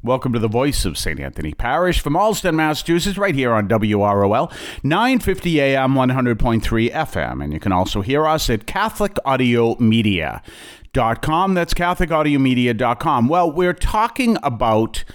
Welcome to the voice of St. Anthony Parish from Allston, Massachusetts, right here on WROL, 950 AM, 100.3 FM. And you can also hear us at CatholicAudiomedia.com. That's CatholicAudiomedia.com. Well, we're talking about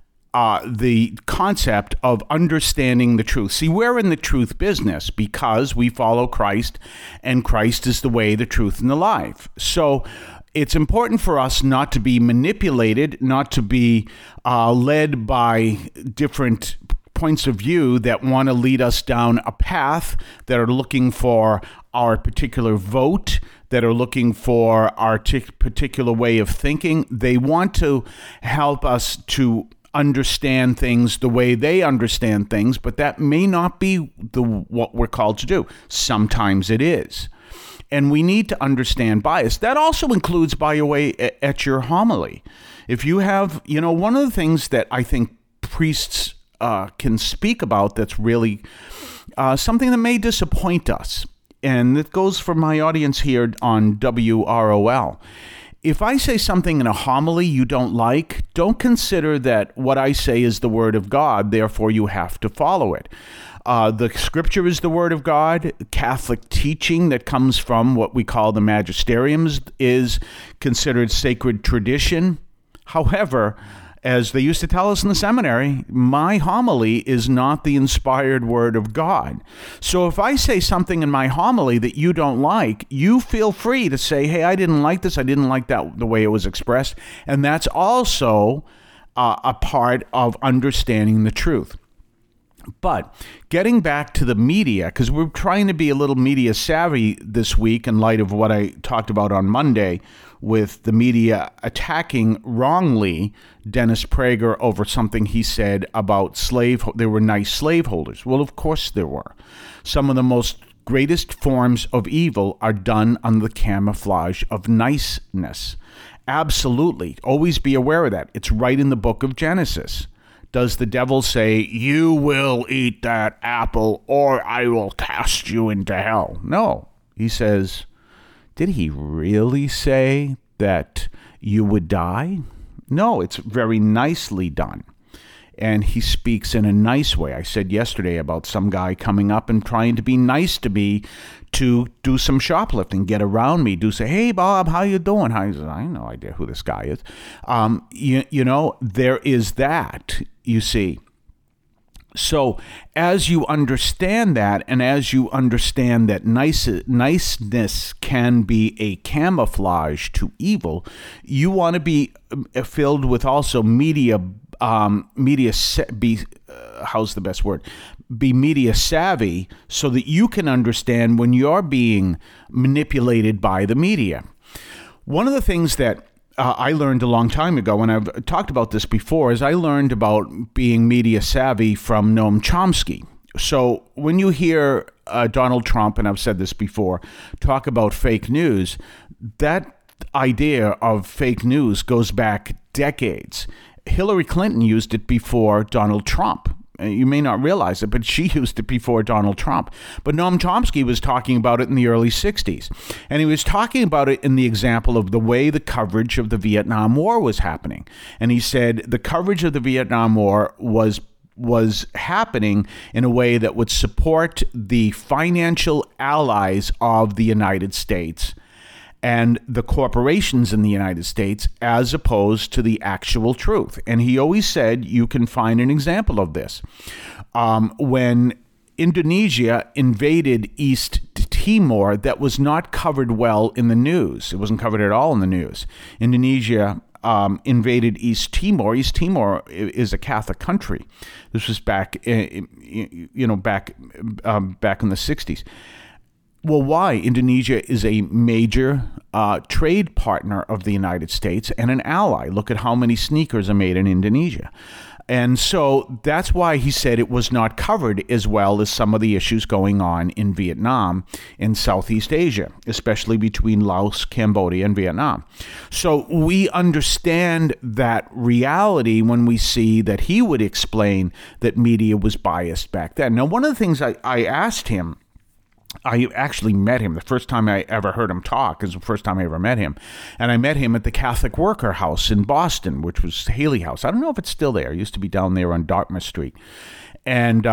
the concept of understanding the truth. See, we're in the truth business because we follow Christ, and Christ is the way, the truth, and the life. So it's important for us not to be manipulated, not to be led by different points of view that want to lead us down a path, that are looking for our particular vote, that are looking for our particular way of thinking. They want to help us to understand things the way they understand things, but that may not be what we're called to do. Sometimes it is. And we need to understand bias. That also includes, by the way, at your homily. If you have, one of the things that I think priests can speak about that's really something that may disappoint us, and it goes for my audience here on WROL. If I say something in a homily you don't like, don't consider that what I say is the word of God, therefore you have to follow it. The scripture is the word of God. Catholic teaching that comes from what we call the magisteriums is considered sacred tradition. However, as they used to tell us in the seminary, my homily is not the inspired word of God. So if I say something in my homily that you don't like, you feel free to say, hey, I didn't like this. I didn't like that the way it was expressed. And that's also a part of understanding the truth. But getting back to the media, because we're trying to be a little media savvy this week in light of what I talked about on Monday with the media attacking wrongly Dennis Prager over something he said about there were nice slaveholders. Well, of course there were. Some of the most greatest forms of evil are done under the camouflage of niceness. Absolutely. Always be aware of that. It's right in the book of Genesis. Does the devil say, you will eat that apple or I will cast you into hell? No. He says, did he really say that you would die? No, it's very nicely done. And he speaks in a nice way. I said yesterday about some guy coming up and trying to be nice to me to do some shoplifting, get around me, say, hey, Bob, how you doing? I have no idea who this guy is. There is that, you see. So as you understand that, and as you understand that niceness can be a camouflage to evil, you want to be filled with also media savvy so that you can understand when you're being manipulated by the media. One of the things that I learned a long time ago, and I've talked about this before, is I learned about being media savvy from Noam Chomsky. So when you hear Donald Trump, and I've said this before, talk about fake news, that idea of fake news goes back decades. Hillary Clinton used it before Donald Trump. You may not realize it, but she used it before Donald Trump. But Noam Chomsky was talking about it in the early 60s. And he was talking about it in the example of the way the coverage of the Vietnam War was happening. And he said the coverage of the Vietnam War was happening in a way that would support the financial allies of the United States and the corporations in the United States, as opposed to the actual truth. And he always said you can find an example of this. When Indonesia invaded East Timor, that was not covered well in the news. It wasn't covered at all in the news. Indonesia invaded East Timor. East Timor is a Catholic country. This was back in the 60s. Well, why? Indonesia is a major trade partner of the United States and an ally. Look at how many sneakers are made in Indonesia. And so that's why he said it was not covered as well as some of the issues going on in Vietnam in Southeast Asia, especially between Laos, Cambodia, and Vietnam. So we understand that reality when we see that he would explain that media was biased back then. Now, one of the things I asked him I actually met him. The first time I ever heard him talk is the first time I ever met him. And I met him at the Catholic Worker House in Boston, which was Haley House. I don't know if it's still there. It used to be down there on Dartmouth Street. And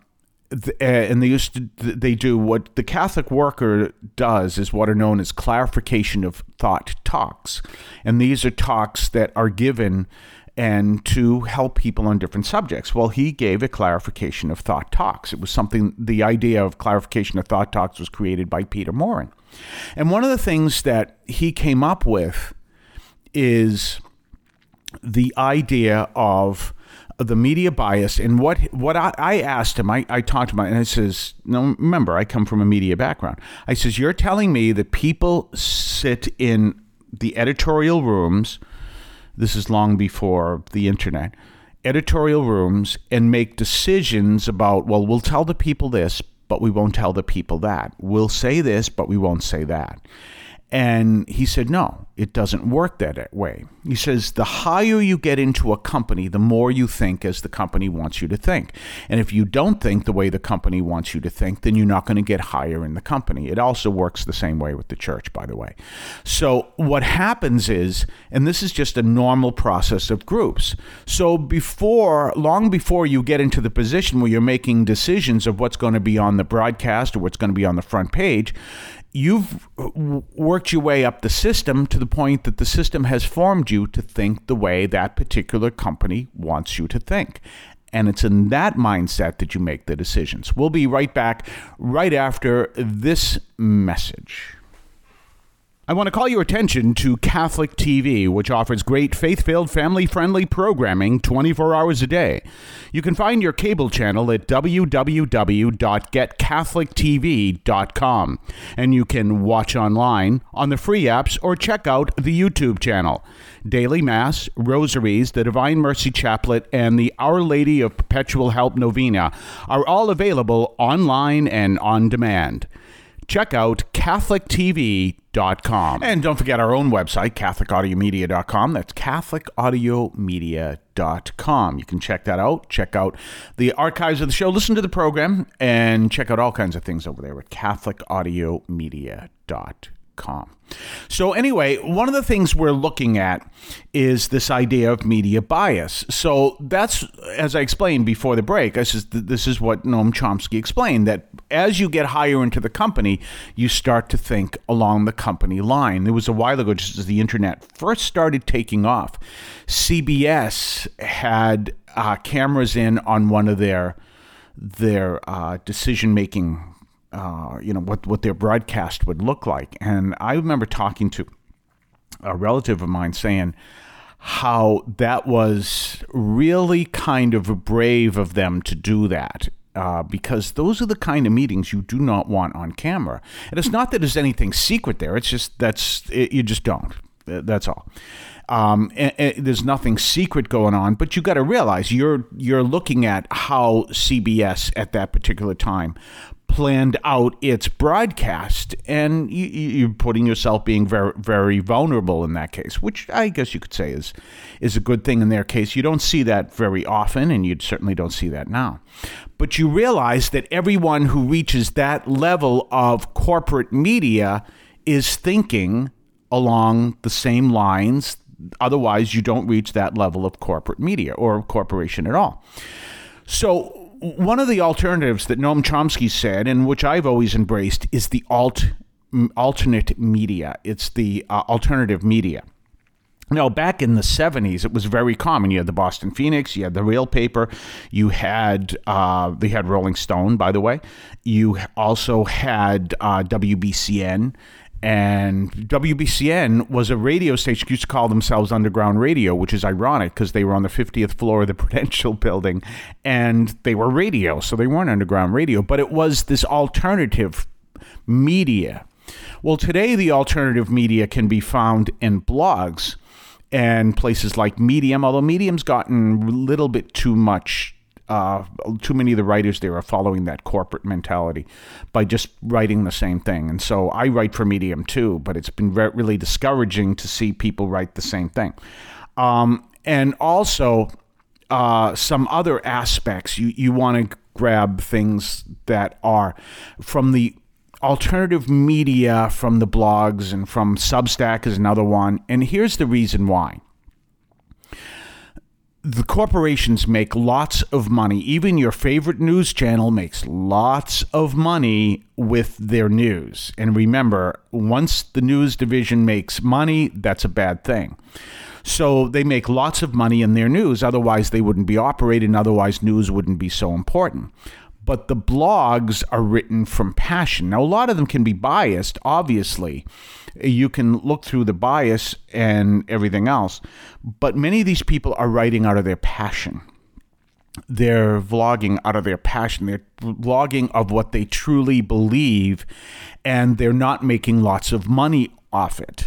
they do what the Catholic Worker does is what are known as clarification of thought talks. And these are talks that are given and to help people on different subjects. Well, he gave a clarification of thought talks. It was something, the idea of clarification of thought talks was created by Peter Morin. And one of the things that he came up with is the idea of the media bias. And what I asked him, I talked to him, and I says, no, remember, I come from a media background. I says, you're telling me that people sit in the editorial rooms, this is long before the internet, editorial rooms, and make decisions about, well, we'll tell the people this, but we won't tell the people that. We'll say this, but we won't say that. And he said, no, it doesn't work that way. He says, the higher you get into a company, the more you think as the company wants you to think. And if you don't think the way the company wants you to think, then you're not going to get higher in the company. It also works the same way with the church, by the way. So what happens is, and this is just a normal process of groups. So long before you get into the position where you're making decisions of what's going to be on the broadcast or what's going to be on the front page, you've worked your way up the system to the point that the system has formed you to think the way that particular company wants you to think. And it's in that mindset that you make the decisions. We'll be right back right after this message. I want to call your attention to Catholic TV, which offers great faith-filled, family-friendly programming 24 hours a day. You can find your cable channel at www.getcatholictv.com, and you can watch online on the free apps or check out the YouTube channel. Daily Mass, Rosaries, the Divine Mercy Chaplet, and the Our Lady of Perpetual Help Novena are all available online and on demand. Check out CatholicTV.com. And don't forget our own website, CatholicAudiomedia.com. That's CatholicAudiomedia.com. You can check that out. Check out the archives of the show. Listen to the program and check out all kinds of things over there at CatholicAudiomedia.com. So anyway, one of the things we're looking at is this idea of media bias. So that's, as I explained before the break, this is what Noam Chomsky explained, that as you get higher into the company, you start to think along the company line. There was a while ago, just as the internet first started taking off, CBS had cameras in on one of their decision-making what their broadcast would look like. And I remember talking to a relative of mine saying how that was really kind of brave of them to do that. Because those are the kind of meetings you do not want on camera. And it's not that there's anything secret there. It's just you just don't. That's all. And there's nothing secret going on, but you got to realize you're looking at how CBS at that particular time planned out its broadcast, and you're putting yourself being very, very vulnerable in that case, which I guess you could say is a good thing in their case. You don't see that very often, and you certainly don't see that now. But you realize that everyone who reaches that level of corporate media is thinking along the same lines. Otherwise, you don't reach that level of corporate media or corporation at all. So one of the alternatives that Noam Chomsky said, and which I've always embraced, is the alternate media. It's the alternative media. Now, back in the 70s, it was very common. You had the Boston Phoenix, you had the Real Paper, you had they had Rolling Stone, by the way. You also had WBCN. And WBCN was a radio station, used to call themselves Underground Radio, which is ironic because they were on the 50th floor of the Prudential Building and they were radio, so they weren't underground radio, but it was this alternative media. Well, today the alternative media can be found in blogs and places like Medium, although Medium's gotten a little bit too much. Too many of the writers there are following that corporate mentality by just writing the same thing. And so I write for Medium too, but it's been really discouraging to see people write the same thing. And also some other aspects. You want to grab things that are from the alternative media from the blogs and from Substack is another one. And here's the reason why. The corporations make lots of money. Even your favorite news channel makes lots of money with their news. And remember, once the news division makes money, that's a bad thing. So they make lots of money in their news. Otherwise, they wouldn't be operating. Otherwise, news wouldn't be so important. But the blogs are written from passion. Now, a lot of them can be biased, obviously. You can look through the bias and everything else. But many of these people are writing out of their passion. They're vlogging out of their passion. They're vlogging of what they truly believe, and they're not making lots of money off it.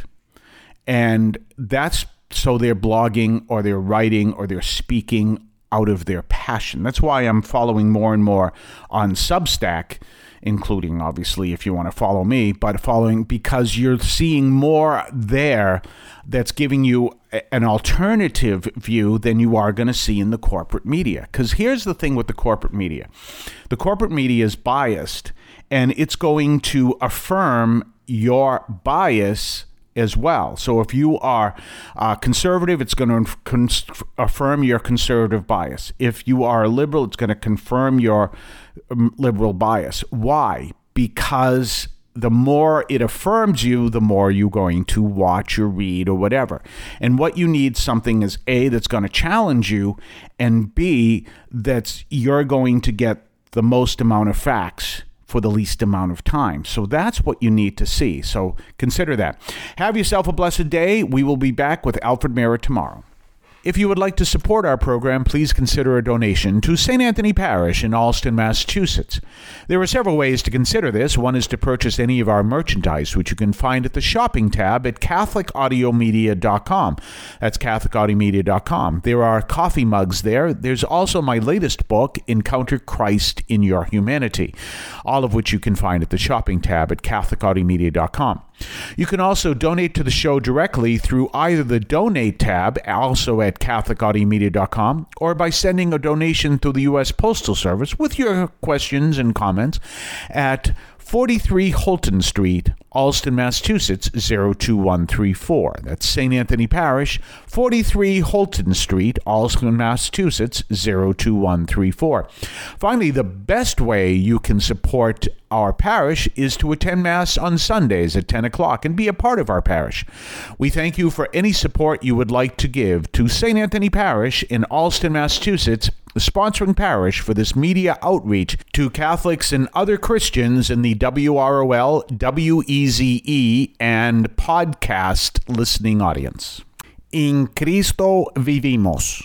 And that's so they're blogging or they're writing or they're speaking out of their passion. That's why I'm following more and more on Substack, including, obviously, if you want to follow me, but following because you're seeing more there that's giving you an alternative view than you are going to see in the corporate media. Because here's the thing with the corporate media. The corporate media is biased, and it's going to affirm your bias as well. So if you are conservative, it's going to affirm your conservative bias. If you are a liberal, it's going to confirm your liberal bias. Why? Because the more it affirms you, the more you're going to watch or read or whatever. And what you need something is A, that's going to challenge you, and B, that's you're going to get the most amount of facts for the least amount of time. So that's what you need to see. So consider that. Have yourself a blessed day. We will be back with Alfred Mara tomorrow. If you would like to support our program, please consider a donation to St. Anthony Parish in Allston, Massachusetts. There are several ways to consider this. One is to purchase any of our merchandise, which you can find at the shopping tab at CatholicAudiomedia.com. That's CatholicAudiomedia.com. There are coffee mugs there. There's also my latest book, Encounter Christ in Your Humanity, all of which you can find at the shopping tab at CatholicAudiomedia.com. You can also donate to the show directly through either the Donate tab, also at CatholicAudiomedia.com, or by sending a donation to the U.S. Postal Service with your questions and comments at 43 Holton Street, Allston, Massachusetts, 02134. That's St. Anthony Parish, 43 Holton Street, Allston, Massachusetts, 02134. Finally, the best way you can support our parish is to attend Mass on Sundays at 10 o'clock and be a part of our parish. We thank you for any support you would like to give to St. Anthony Parish in Allston, Massachusetts, the sponsoring parish for this media outreach to Catholics and other Christians in the WROL, WEZE, and podcast listening audience. In Cristo vivimos.